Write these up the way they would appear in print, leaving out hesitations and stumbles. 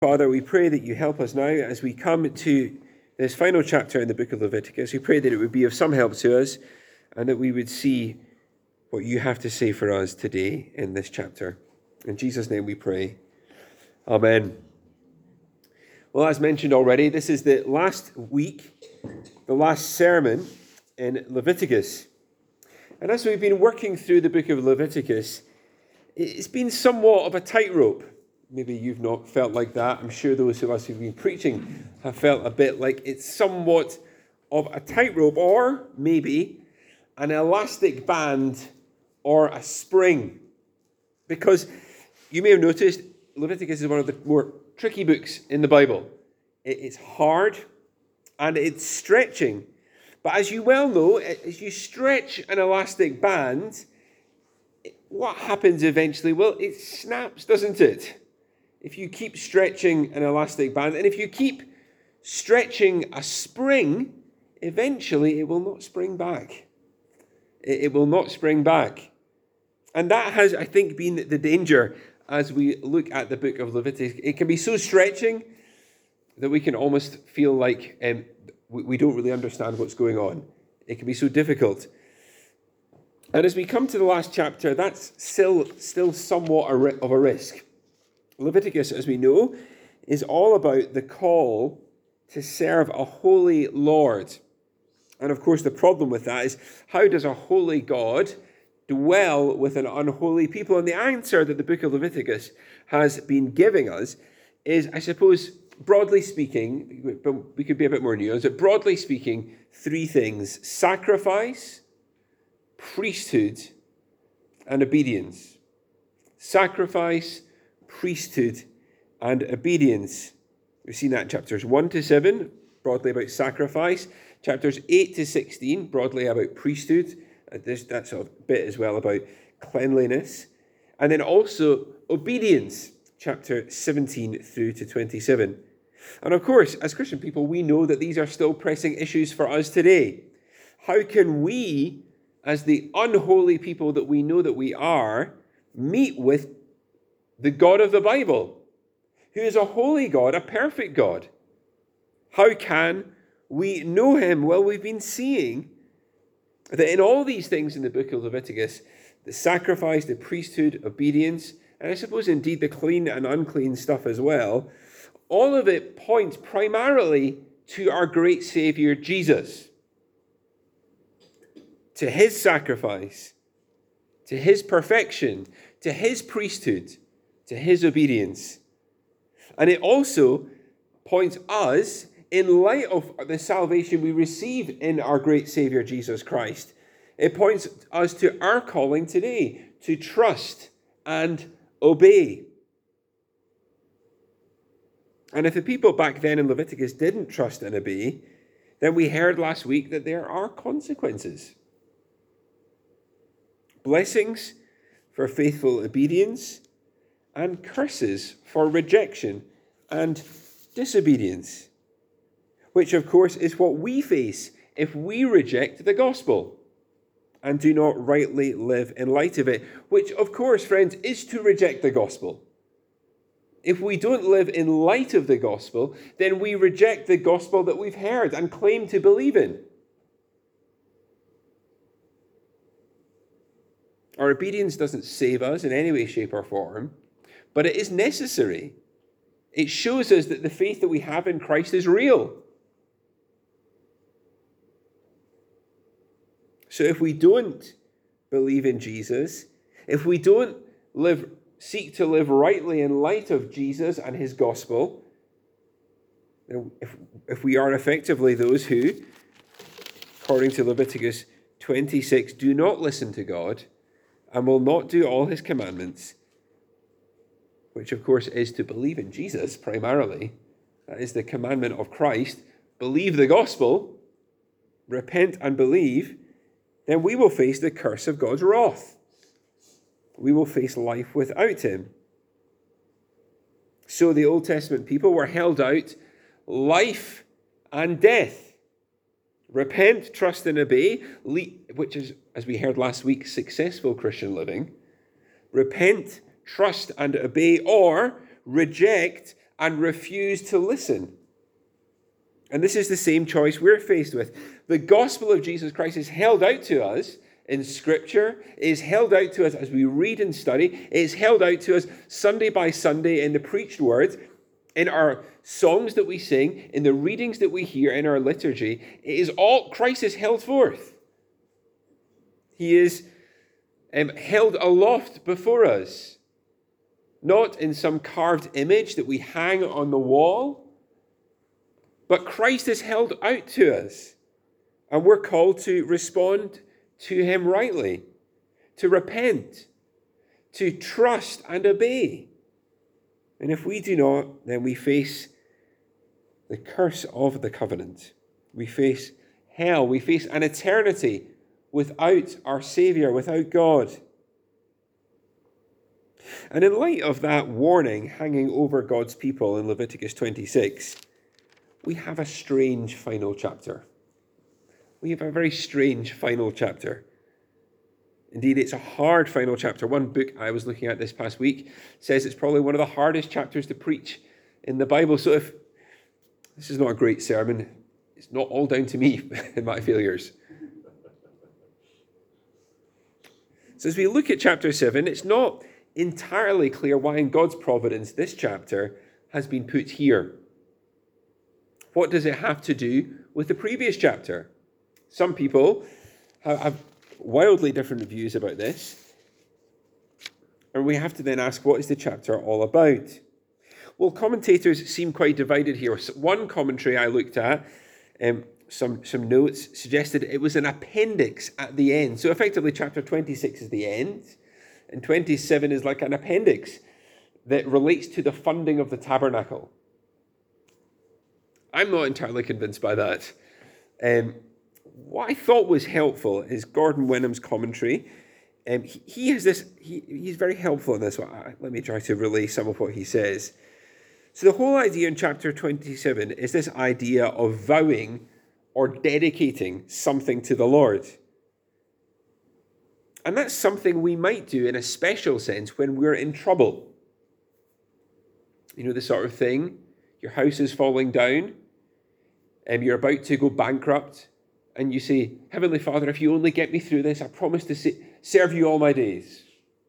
Father, we pray that you help us now as we come to this final chapter in the book of Leviticus. We pray that it would be of some help to us and that we would see what you have to say for us today in this chapter. In Jesus' name we pray. Amen. Well, as mentioned already, this is the last week, the last sermon in Leviticus. And as we've been working through the book of Leviticus, it's been somewhat of a tightrope. Maybe you've not felt like that. I'm sure those of us who've been preaching have felt a bit like it's somewhat of a tightrope, or maybe an elastic band or a spring. Because you may have noticed Leviticus is one of the more tricky books in the Bible. It's hard and it's stretching. But as you well know, as you stretch an elastic band, what happens eventually? Well, it snaps, doesn't it? If you keep stretching an elastic band, and if you keep stretching a spring, eventually it will not spring back. It will not spring back. And that has, I think, been the danger as we look at the book of Leviticus. It can be so stretching that we can almost feel like we don't really understand what's going on. It can be so difficult. And as we come to the last chapter, that's still somewhat of a risk. Leviticus, as we know, is all about the call to serve a holy Lord. And of course, the problem with that is, how does a holy God dwell with an unholy people? And the answer that the book of Leviticus has been giving us is, I suppose, broadly speaking, but we could be a bit more nuanced, but broadly speaking, three things: sacrifice, priesthood, and obedience. Sacrifice, priesthood, and obedience. We've seen that in chapters 1 to 7, broadly about sacrifice. Chapters 8 to 16, broadly about priesthood. That's a bit as well about cleanliness. And then also obedience, chapter 17 through to 27. And of course, as Christian people, we know that these are still pressing issues for us today. How can we, as the unholy people that we know that we are, meet with the God of the Bible, who is a holy God, a perfect God? How can we know him? Well, we've been seeing that in all these things in the book of Leviticus, the sacrifice, the priesthood, obedience, and I suppose indeed the clean and unclean stuff as well, all of it points primarily to our great Savior, Jesus, to his sacrifice, to his perfection, to his priesthood, to his obedience. And it also points us, in light of the salvation we receive in our great Savior Jesus Christ, it points us to our calling today to trust and obey. And if the people back then in Leviticus didn't trust and obey, then we heard last week that there are consequences. Blessings for faithful obedience, and curses for rejection and disobedience, which of course is what we face if we reject the gospel and do not rightly live in light of it, which of course, friends, is to reject the gospel. If we don't live in light of the gospel, then we reject the gospel that we've heard and claim to believe in. Our obedience doesn't save us in any way, shape, or form, but it is necessary. It shows us that the faith that we have in Christ is real. So if we don't believe in Jesus, if we don't seek to live rightly in light of Jesus and his gospel, if we are effectively those who, according to Leviticus 26, do not listen to God and will not do all his commandments, which of course is to believe in Jesus primarily. That is the commandment of Christ. Believe the gospel, repent and believe, then we will face the curse of God's wrath. We will face life without him. So the Old Testament people were held out life and death. Repent, trust and obey, which is, as we heard last week, successful Christian living. Repent, trust and obey, or reject and refuse to listen. And this is the same choice we're faced with. The gospel of Jesus Christ is held out to us in Scripture, it is held out to us as we read and study, it is held out to us Sunday by Sunday in the preached word, in our songs that we sing, in the readings that we hear in our liturgy. It is all Christ is held forth. He is held aloft before us, not in some carved image that we hang on the wall, but Christ is held out to us, and we're called to respond to him rightly, to repent, to trust and obey. And if we do not, then we face the curse of the covenant. We face hell. We face an eternity without our Savior, without God. And in light of that warning hanging over God's people in Leviticus 26, we have a strange final chapter. We have a very strange final chapter. Indeed, it's a hard final chapter. One book I was looking at this past week says it's probably one of the hardest chapters to preach in the Bible. So if this is not a great sermon, it's not all down to me and my failures. So as we look at chapter 7, it's not entirely clear why in God's providence this chapter has been put here. What does it have to do with the previous chapter? Some people have wildly different views about this. And we have to then ask, what is the chapter all about? Well, commentators seem quite divided here. One commentary I looked at, some notes, suggested it was an appendix at the end. So effectively, chapter 26 is the end, and 27 is like an appendix that relates to the funding of the tabernacle. I'm not entirely convinced by that. What I thought was helpful is Gordon Wenham's commentary. He has this. He's very helpful in this one. Let me try to relay some of what he says. So the whole idea in chapter 27 is this idea of vowing or dedicating something to the Lord. And that's something we might do in a special sense when we're in trouble. You know, the sort of thing, your house is falling down, and you're about to go bankrupt, and you say, Heavenly Father, if you only get me through this, I promise to serve you all my days.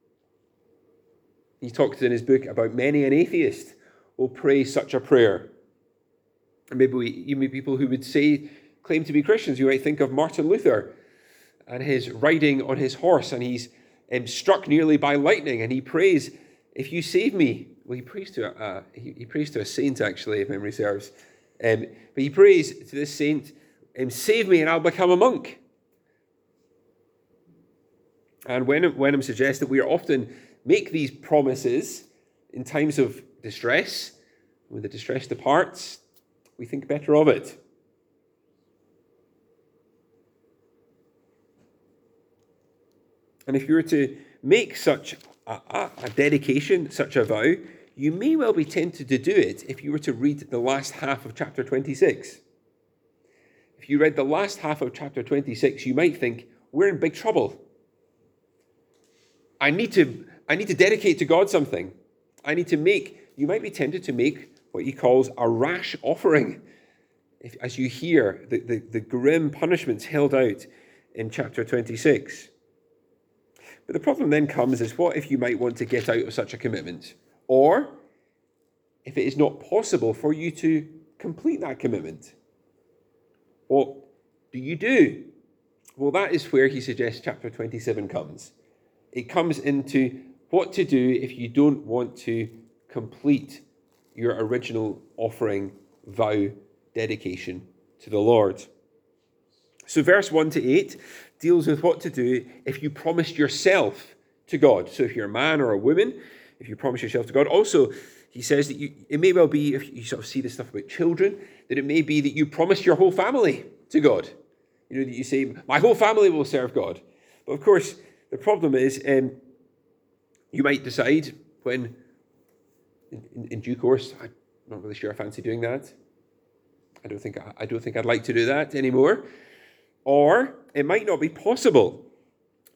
He talks in his book about many an atheist will pray such a prayer. And maybe you meet people who would claim to be Christians. You might think of Martin Luther and his riding on his horse, and he's struck nearly by lightning, and he prays, if you save me. Well, he prays to a saint, actually, if memory serves. But he prays to this saint, save me and I'll become a monk. And Wenham suggests that we often make these promises in times of distress. When the distress departs, we think better of it. And if you were to make such a dedication, such a vow, you may well be tempted to do it if you were to read the last half of chapter 26. If you read the last half of chapter 26, you might think, we're in big trouble. I need to dedicate to God something. You might be tempted to make what he calls a rash offering, as you hear the grim punishments held out in chapter 26. But the problem then comes is, what if you might want to get out of such a commitment? Or if it is not possible for you to complete that commitment? What do you do? Well, that is where he suggests chapter 27 comes. It comes into what to do if you don't want to complete your original offering, vow, dedication to the Lord. So verse 1 to 8 deals with what to do if you promised yourself to God. So if you're a man or a woman, if you promise yourself to God. Also, he says that it may well be, if you sort of see this stuff about children, that it may be that you promised your whole family to God. You know, that you say, my whole family will serve God. But of course, the problem is, you might decide when, in due course, I'm not really sure I fancy doing that. I don't think I'd like to do that anymore. Or it might not be possible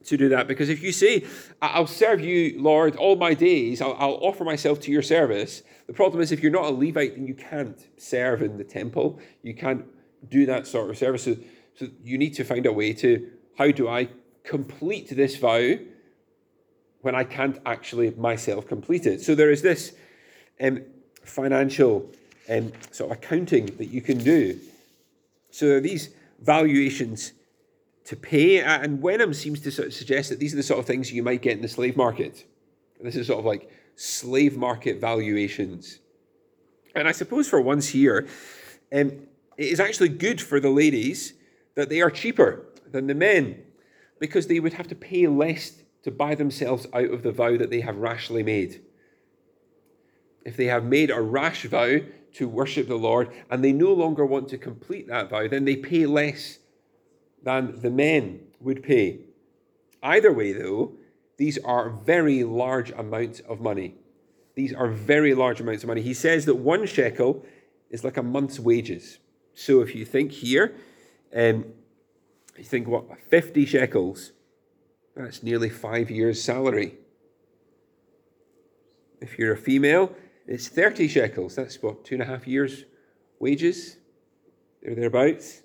to do that. Because if you say, I'll serve you, Lord, all my days, I'll offer myself to your service. The problem is if you're not a Levite, then you can't serve in the temple. You can't do that sort of service. So you need to find a way to, how do I complete this vow when I can't actually myself complete it? So there is this financial sort of accounting that you can do. So there are these valuations to pay, and Wenham seems to sort of suggest that these are the sort of things you might get in the slave market. This is sort of like slave market valuations. And I suppose for once here, it is actually good for the ladies that they are cheaper than the men, because they would have to pay less to buy themselves out of the vow that they have rashly made. If they have made a rash vow to worship the Lord and they no longer want to complete that vow, then they pay less than the men would pay. Either way, though, these are very large amounts of money. These are very large amounts of money. He says that 1 shekel is like a month's wages. So if you think here, you think, 50 shekels, that's nearly 5 years' salary. If you're a female, it's 30 shekels. That's 2.5 years' wages, thereabouts.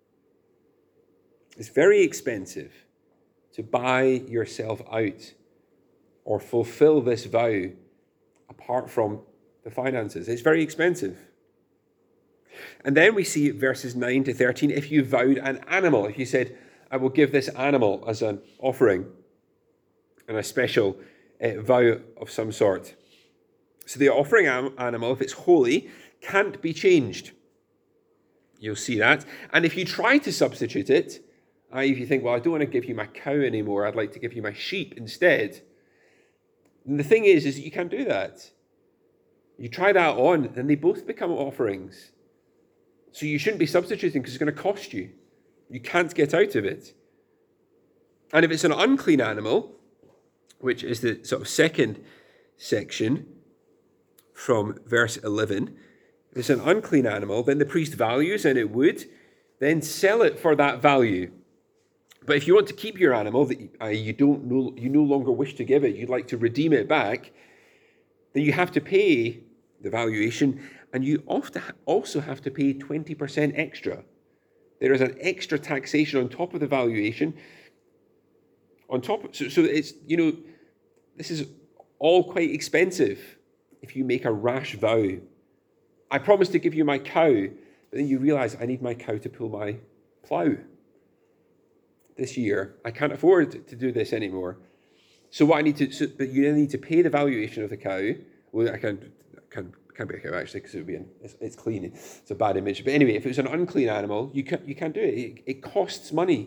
It's very expensive to buy yourself out or fulfill this vow apart from the finances. It's very expensive. And then we see verses 9 to 13, if you vowed an animal, if you said, I will give this animal as an offering and a special vow of some sort. So the offering animal, if it's holy, can't be changed. You'll see that. And if you try to substitute it, if you think, well, I don't want to give you my cow anymore, I'd like to give you my sheep instead. And the thing is you can't do that. You try that on, and they both become offerings. So you shouldn't be substituting because it's going to cost you. You can't get out of it. And if it's an unclean animal, which is the sort of second section from verse 11, if it's an unclean animal, then the priest values, and it would, then sell it for that value. But if you want to keep your animal that you no longer wish to give it, you'd like to redeem it back, then you have to pay the valuation, and you often also have to pay 20% extra. There is an extra taxation on top of the valuation. So it's, this is all quite expensive if you make a rash vow. I promise to give you my cow, but then you realize I need my cow to pull my plough this year. I can't afford to do this anymore. So what I need to, but you then need to pay the valuation of the cow. Well, I can't be a cow actually, because it would be it's clean. It's a bad image. But anyway, if it was an unclean animal, you can't do it. It costs money.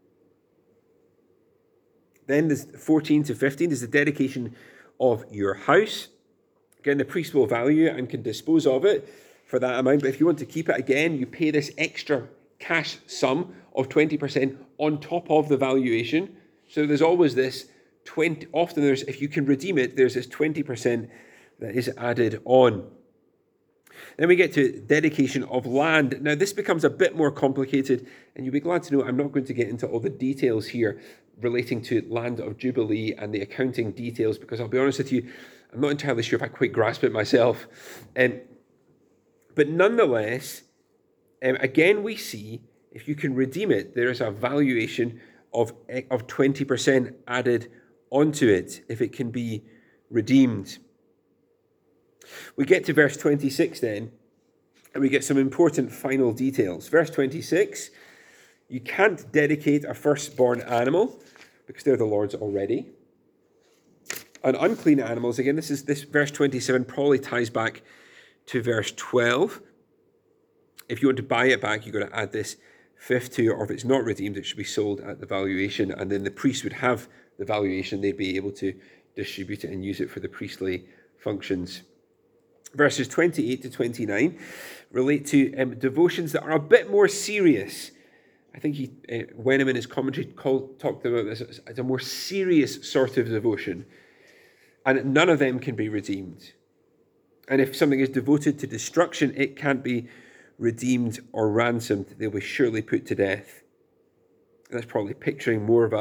Then there's 14 to 15. There's the dedication of your house. Again, the priest will value it and can dispose of it for that amount. But if you want to keep it again, you pay this extra cash sum of 20% on top of the valuation. So there's always this 20. Often there's, if you can redeem it, there's this 20% that is added on. Then we get to dedication of land. Now this becomes a bit more complicated, and you'll be glad to know I'm not going to get into all the details here relating to land of Jubilee and the accounting details, because I'll be honest with you, I'm not entirely sure if I quite grasp it myself. But nonetheless, again we see, if you can redeem it, there is a valuation of 20% added onto it if it can be redeemed. We get to verse 26 then, and we get some important final details. Verse 26, you can't dedicate a firstborn animal because they're the Lord's already. And unclean animals, again, this verse 27 probably ties back to verse 12. If you want to buy it back, you've got to add this fifth to it, or if it's not redeemed, it should be sold at the valuation, and then the priest would have the valuation. They'd be able to distribute it and use it for the priestly functions. Verses 28 to 29 relate to devotions that are a bit more serious. I think Wenham in his commentary talked about this as a more serious sort of devotion, and none of them can be redeemed. And if something is devoted to destruction, it can't be redeemed or ransomed. They'll be surely put to death. And that's probably picturing more of a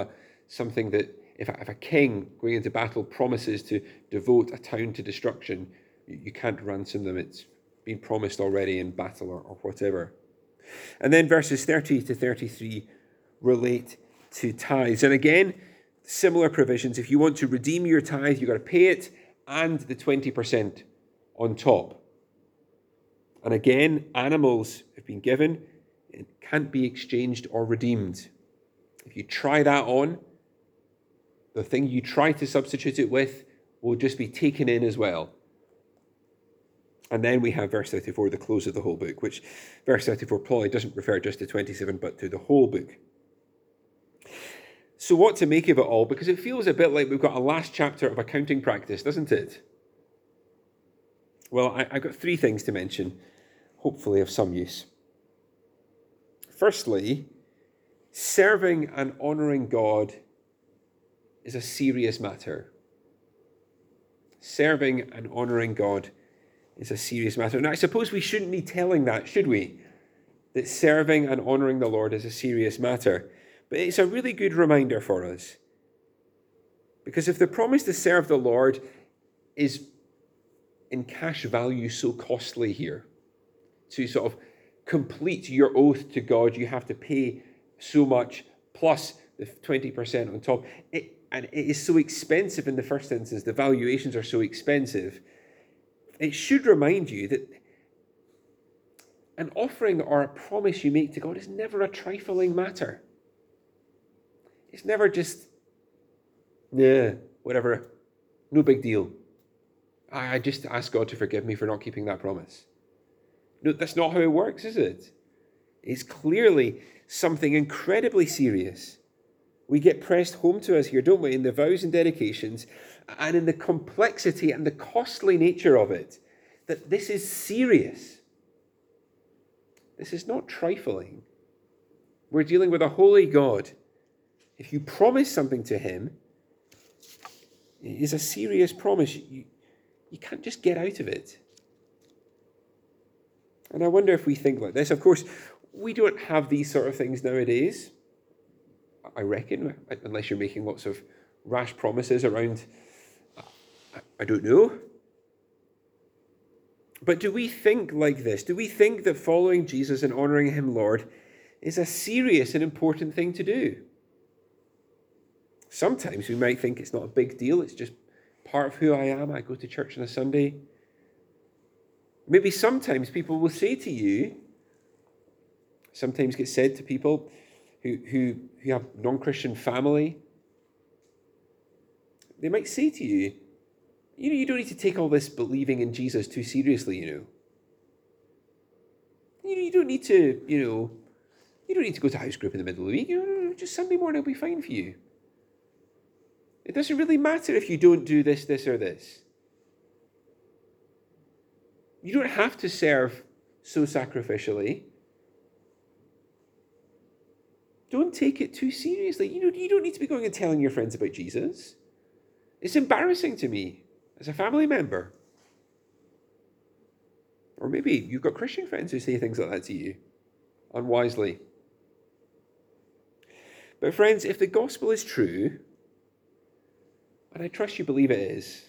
something that if a king going into battle promises to devote a town to destruction, you can't ransom them. It's been promised already in battle or whatever. And then verses 30 to 33 relate to tithes. And again, similar provisions. If you want to redeem your tithe, you've got to pay it and the 20% on top. And again, animals have been given. It can't be exchanged or redeemed. If you try that on, the thing you try to substitute it with will just be taken in as well. And then we have verse 34, the close of the whole book, which verse 34 probably doesn't refer just to 27, but to the whole book. So what to make of it all? Because it feels a bit like we've got a last chapter of accounting practice, doesn't it? Well, I've got three things to mention, hopefully of some use. Firstly, serving and honouring God is a serious matter. Serving and honouring God is a serious matter. Now, I suppose we shouldn't be telling that, should we? That serving and honouring the Lord is a serious matter. But it's a really good reminder for us. Because if the promise to serve the Lord is in cash value so costly here, to sort of complete your oath to God, you have to pay so much plus the 20% on top. And it is so expensive in the first instance. The valuations are so expensive. It should remind you that an offering or a promise you make to God is never a trifling matter. It's never just, whatever, no big deal. I just ask God to forgive me for not keeping that promise. No, that's not how it works, is it? It's clearly something incredibly serious. We get pressed home to us here, don't we, in the vows and dedications and in the complexity and the costly nature of it, that this is serious. This is not trifling. We're dealing with a holy God. If you promise something to him, it is a serious promise. You can't just get out of it. And I wonder if we think like this. Of course, we don't have these sort of things nowadays, I reckon, unless you're making lots of rash promises around, I don't know. But do we think like this? Do we think that following Jesus and honouring him, Lord, is a serious and important thing to do? Sometimes we might think it's not a big deal. It's just part of who I am. I go to church on a Sunday. Maybe sometimes people will say to you, sometimes gets said to people who have non-Christian family, they might say to you, you don't need to take all this believing in Jesus too seriously, You don't need to, you don't need to go to house group in the middle of the week. Just Sunday morning will be fine for you. It doesn't really matter if you don't do this, or this. You don't have to serve so sacrificially. Don't take it too seriously. You don't need to be going and telling your friends about Jesus. It's embarrassing to me as a family member. Or maybe you've got Christian friends who say things like that to you, unwisely. But friends, if the gospel is true, and I trust you believe it is,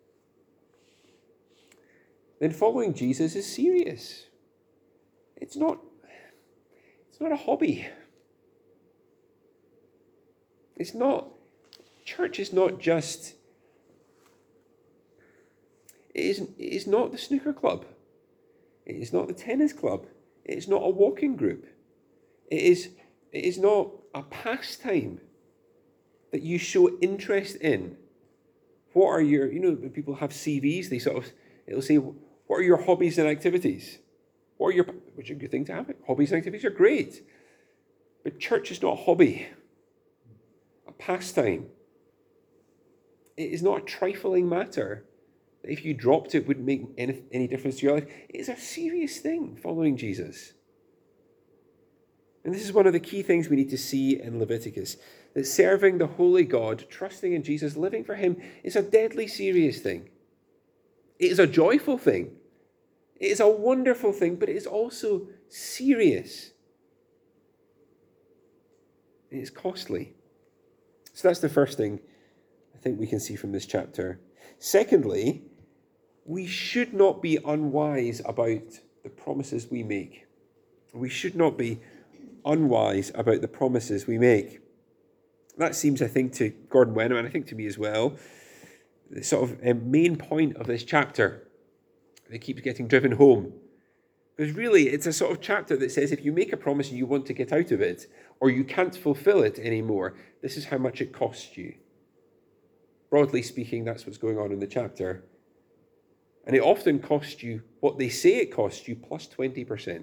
then following Jesus is serious. It's not a hobby. Church is not just, it is not the snooker club. It is not the tennis club. It is not a walking group. It is not a pastime that you show interest in. What are your, people have CVs, it'll say, what are your hobbies and activities? Which is a good thing to have. Hobbies and activities are great. But church is not a hobby, a pastime. It is not a trifling matter that if you dropped it wouldn't make any difference to your life. It is a serious thing, following Jesus. And this is one of the key things we need to see in Leviticus, that serving the holy God, trusting in Jesus, living for him, is a deadly serious thing. It is a joyful thing. It is a wonderful thing, but it is also serious. It is costly. So that's the first thing I think we can see from this chapter. Secondly, we should not be unwise about the promises we make. We should not be unwise about the promises we make. That seems, I think, to Gordon Wenham, and I think to me as well, the sort of main point of this chapter that keeps getting driven home. Because really, it's a sort of chapter that says if you make a promise and you want to get out of it, or you can't fulfill it anymore, this is how much it costs you. Broadly speaking, that's what's going on in the chapter. And it often costs you what they say it costs you plus 20%.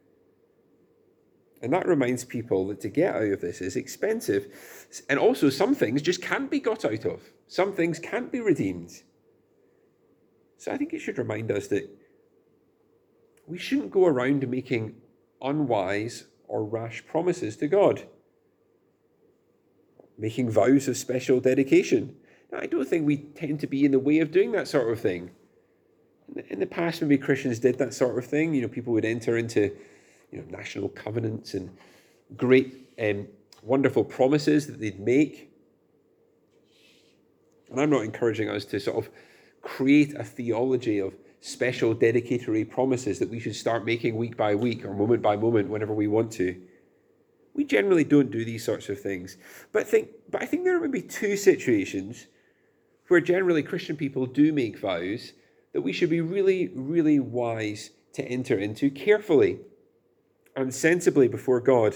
And that reminds people that to get out of this is expensive. And also some things just can't be got out of. Some things can't be redeemed. So I think it should remind us that we shouldn't go around making unwise or rash promises to God. Making vows of special dedication. Now, I don't think we tend to be in the way of doing that sort of thing. In the past, maybe Christians did that sort of thing. People would enter into national covenants and great, wonderful promises that they'd make. And I'm not encouraging us to sort of create a theology of special dedicatory promises that we should start making week by week or moment by moment whenever we want to. We generally don't do these sorts of things. But I think there are maybe two situations where generally Christian people do make vows that we should be really, really wise to enter into carefully and sensibly before God.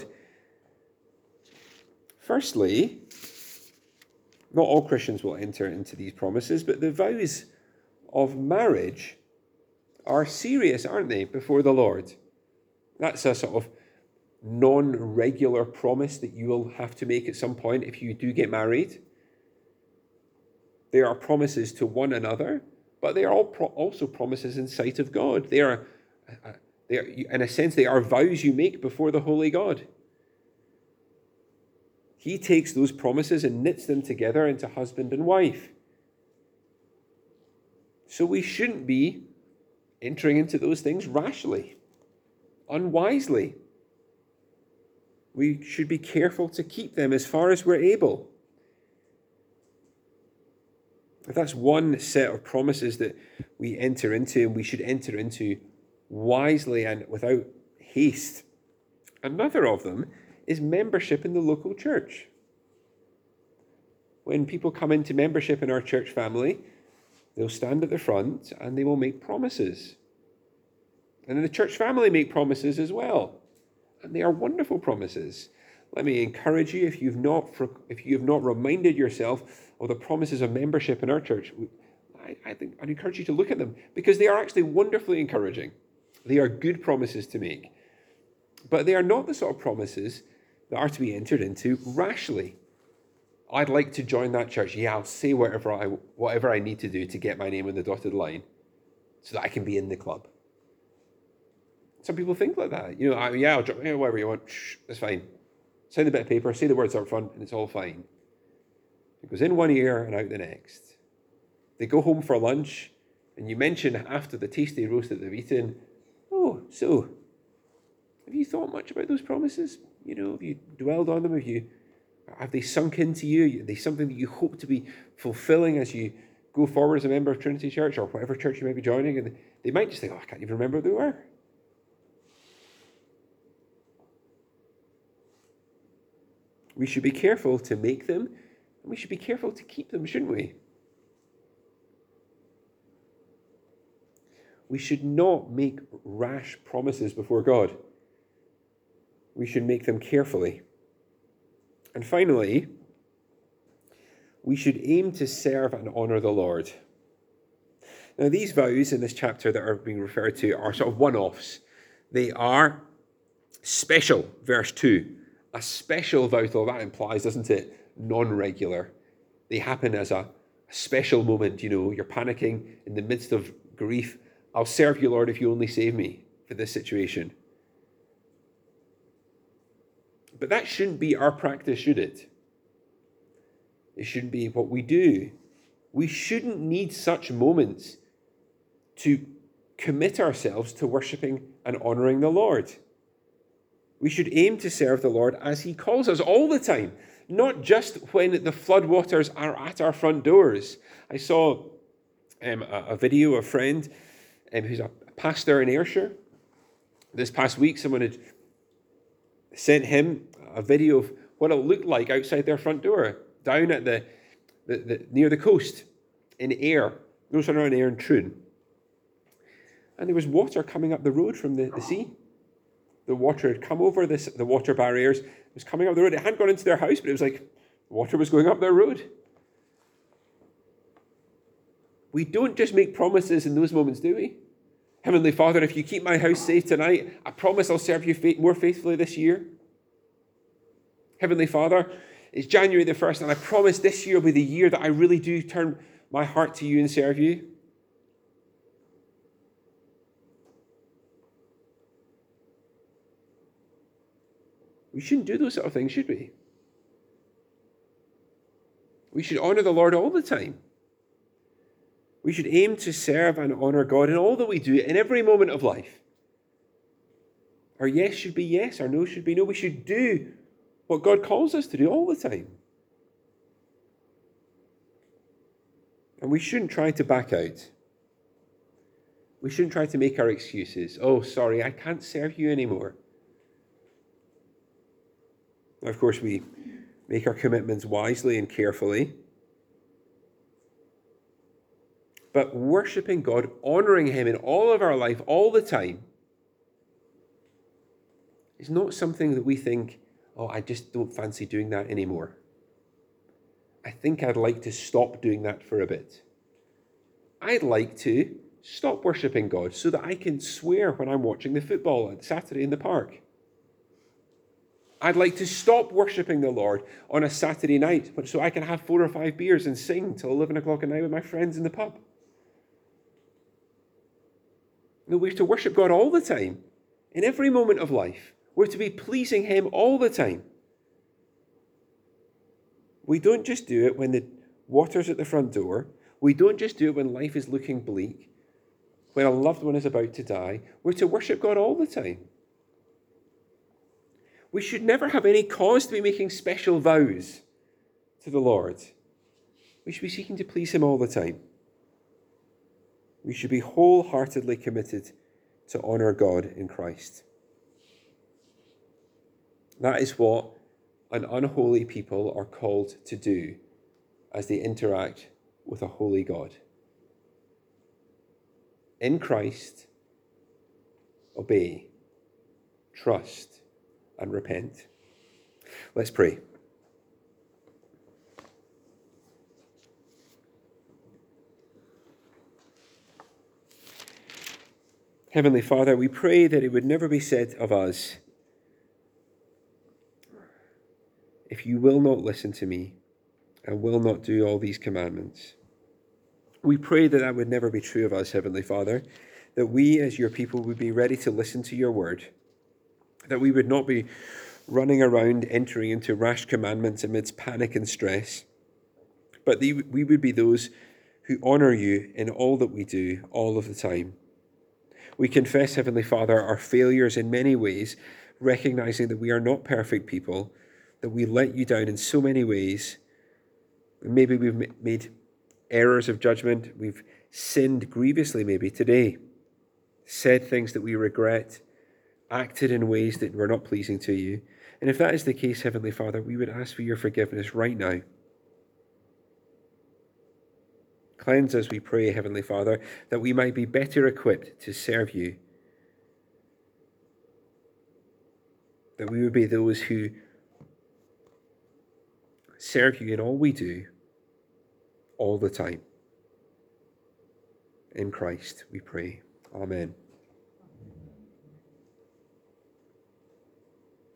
Firstly, not all Christians will enter into these promises, but the vows of marriage are serious, aren't they, before the Lord? That's a sort of non-regular promise that you will have to make at some point if you do get married. They are promises to one another, but they are also promises in sight of God. They are, in a sense, they are vows you make before the holy God. He takes those promises and knits them together into husband and wife. So we shouldn't be entering into those things rashly, unwisely. We should be careful to keep them as far as we're able. If that's one set of promises that we enter into, and we should enter into wisely and without haste. Another of them is membership in the local church. When people come into membership in our church family, they'll stand at the front and they will make promises. And the church family make promises as well. And they are wonderful promises. Let me encourage you, if you've not reminded yourself of the promises of membership in our church, I'd encourage you to look at them, because they are actually wonderfully encouraging. They are good promises to make. But they are not the sort of promises that are to be entered into rashly. I'd like to join that church. Yeah, I'll say whatever I need to do to get my name on the dotted line so that I can be in the club. Some people think like that. I'll drop whatever you want. That's fine. Sign a bit of paper, say the words up front, and it's all fine. It goes in one ear and out the next. They go home for lunch, and you mention after the tasty roast that they've eaten, oh, so, have you thought much about those promises? Have you dwelled on them? Have they sunk into you? Are they something that you hope to be fulfilling as you go forward as a member of Trinity Church or whatever church you might be joining? And they might just think, I can't even remember what they were. We should be careful to make them, and we should be careful to keep them, shouldn't we? We should not make rash promises before God. We should make them carefully. And finally, we should aim to serve and honour the Lord. Now, these vows in this chapter that are being referred to are sort of one-offs. They are special, verse 2. A special vow, though, that implies, doesn't it, non-regular. They happen as a special moment, you're panicking in the midst of grief. I'll serve you, Lord, if you only save me for this situation. But that shouldn't be our practice, should it? It shouldn't be what we do. We shouldn't need such moments to commit ourselves to worshipping and honouring the Lord. We should aim to serve the Lord as he calls us all the time. not just when the floodwaters are at our front doors. I saw a video of a friend who's a pastor in Ayrshire. This past week, someone had sent him a video of what it looked like outside their front door, down at the near the coast in Ayr. Those are around Ayr and Troon. And there was water coming up the road from the sea. The water had come over the water barriers. It was coming up the road. It hadn't gone into their house, but it was like water was going up their road. We don't just make promises in those moments, do we? Heavenly Father, if you keep my house safe tonight, I promise I'll serve you more faithfully this year. Heavenly Father, it's January the 1st, and I promise this year will be the year that I really do turn my heart to you and serve you. We shouldn't do those sort of things, should we? We should honour the Lord all the time. We should aim to serve and honour God in all that we do, in every moment of life. Our yes should be yes, our no should be no. We should do what God calls us to do all the time. And we shouldn't try to back out. We shouldn't try to make our excuses. Oh, sorry, I can't serve you anymore. Of course, we make our commitments wisely and carefully. But worshipping God, honouring him in all of our life, all the time, is not something that we think, oh, I just don't fancy doing that anymore. I think I'd like to stop doing that for a bit. I'd like to stop worshipping God so that I can swear when I'm watching the football on Saturday in the park. I'd like to stop worshipping the Lord on a Saturday night so I can have 4 or 5 beers and sing till 11 o'clock at night with my friends in the pub. No, we're to worship God all the time, in every moment of life. We're to be pleasing him all the time. We don't just do it when the water's at the front door. We don't just do it when life is looking bleak, when a loved one is about to die. We're to worship God all the time. We should never have any cause to be making special vows to the Lord. We should be seeking to please him all the time. We should be wholeheartedly committed to honour God in Christ. That is what an unholy people are called to do as they interact with a holy God. In Christ, obey, trust, and repent. Let's pray. Heavenly Father, we pray that it would never be said of us, if you will not listen to me and will not do all these commandments. We pray that that would never be true of us, Heavenly Father, that we as your people would be ready to listen to your word, that we would not be running around entering into rash commandments amidst panic and stress, but we would be those who honour you in all that we do, all of the time. We confess, Heavenly Father, our failures in many ways, recognizing that we are not perfect people, that we let you down in so many ways. Maybe we've made errors of judgment. We've sinned grievously maybe today, said things that we regret, acted in ways that were not pleasing to you. And if that is the case, Heavenly Father, we would ask for your forgiveness right now. Cleanse us, we pray, Heavenly Father, that we might be better equipped to serve you. That we would be those who serve you in all we do, all the time. In Christ, we pray. Amen.